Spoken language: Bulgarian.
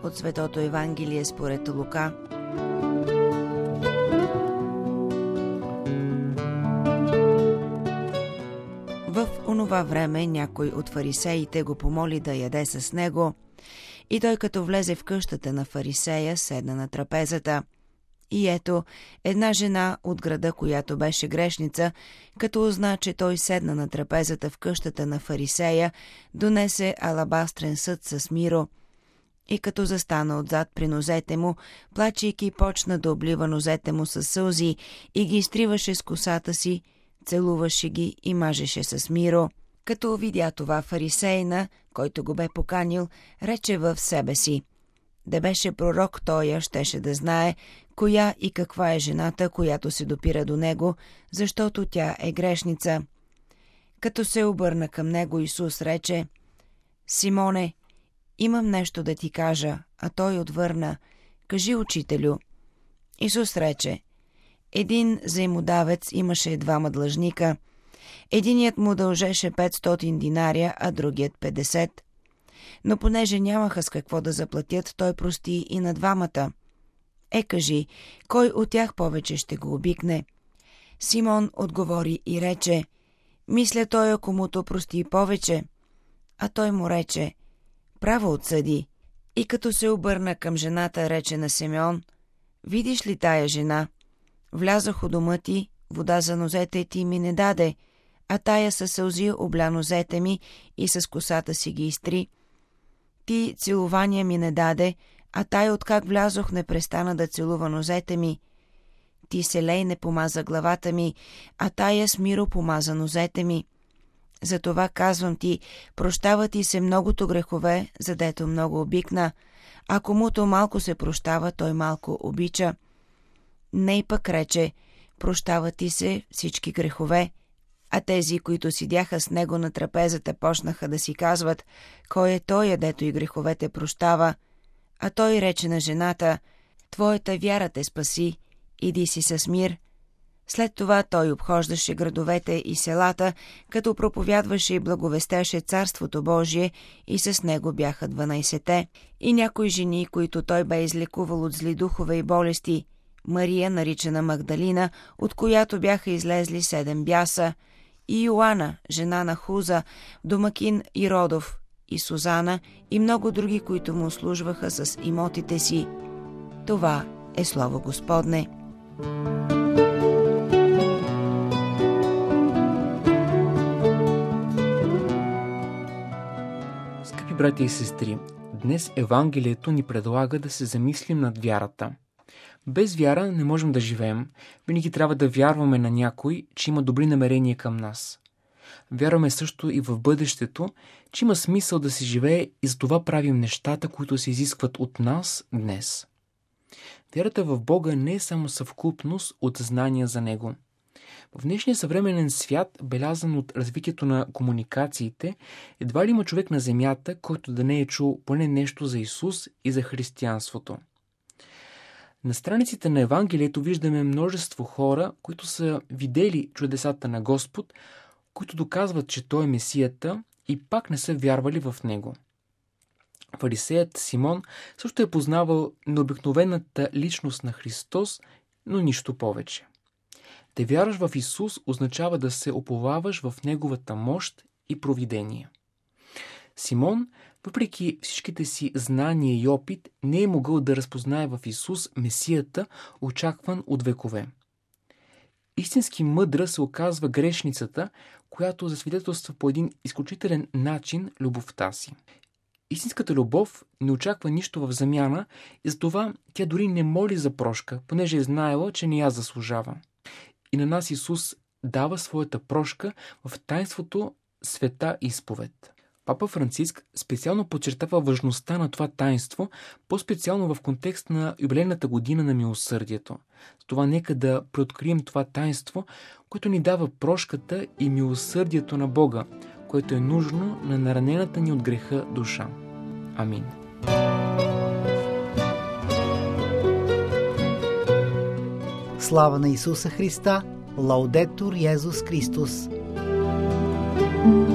от Светото Евангелие според Лука. В онова време някой от фарисеите го помоли да яде с него, и той, като влезе в къщата на фарисея, седна на трапезата. И ето, една жена от града, която беше грешница, като узна, че той седна на трапезата в къщата на фарисея, донесе алабастрен съд с миро и като застана отзад при нозете му, плачейки, почна да облива нозете му със сълзи и ги изтриваше с косата си, целуваше ги и мажеше с миро. Като видя това, фарисеина, който го бе поканил, рече в себе си: да беше пророк тоя, щеше да знае коя и каква е жената, която се допира до него, защото тя е грешница. Като се обърна към него, Исус рече: Симоне, имам нещо да ти кажа. А той отвърна: кажи, учителю. Исус рече: един заимодавец имаше двама длъжника. Единият му дължеше 500 динария, а другият 50. Но понеже нямаха с какво да заплатят, той прости и на двамата. Кажи, кой от тях повече ще го обикне? Симон отговори и рече: мисля той, ако му то прости повече. А той му рече: право отсъди. И като се обърна към жената, рече на Симеон: видиш ли тая жена? Влязох у дома ти, вода за нозете ти ми не даде, а тая със сълзи обля нозете ми и с косата си ги изтри. Ти целувания ми не даде, а тая откак влязох не престана да целува нозете ми. Ти селей не помаза главата ми, а тая с миро помаза нозете ми. Затова казвам ти, прощава ти се многото грехове, задето много обикна, а комуто малко се прощава, той малко обича. Ней пък рече: прощава ти се всички грехове. А тези, които седяха с него на трапезата, почнаха да си казват: кой е той, дето и греховете прощава? А той рече на жената: твоята вяра те спаси, иди си с мир. След това той обхождаше градовете и селата, като проповядваше и благовестеше Царството Божие, и с него бяха 12. И някои жени, които той бе излекувал от зли духове и болести: Мария, наричана Магдалина, от която бяха излезли 7 бяса, и Йоанна, жена на Хуза, домакин Иродов, и Сузана, и много други, които му услужваха с имотите си. Това е слово Господне. Скъпи братя и сестри, днес Евангелието ни предлага да се замислим над вярата. Без вяра не можем да живеем. Винаги трябва да вярваме на някой, че има добри намерения към нас. Вярваме също и в бъдещето, че има смисъл да се живее, и затова правим нещата, които се изискват от нас днес. Вярата в Бога не е само съвкупност от знания за Него. В днешния съвременен свят, белязан от развитието на комуникациите, едва ли има човек на земята, който да не е чул поне нещо за Исус и за християнството. На страниците на Евангелието виждаме множество хора, които са видели чудесата на Господ, които доказват, че Той е Месията, и пак не са вярвали в Него. Фарисеят Симон също е познавал необикновената личност на Христос, но нищо повече. Да вярваш в Исус означава да се уповаваш в Неговата мощ и провидение. Симон, въпреки всичките си знания и опит, не е могъл да разпознае в Исус Месията, очакван от векове. Истински мъдра се оказва грешницата, която засвидетелства по един изключителен начин любовта си. Истинската любов не очаква нищо в замяна и затова тя дори не моли за прошка, понеже е знаела, че не я заслужава. И на нас Исус дава своята прошка в таинството света изповед. Папа Франциск специално подчертава важността на това таинство, по-специално в контекст на юбилейната година на милосърдието. С това нека да преоткрием това таинство, което ни дава прошката и милосърдието на Бога, което е нужно на наранената ни от греха душа. Амин. Слава на Исуса Христа! Лаудетур Йезус Христос!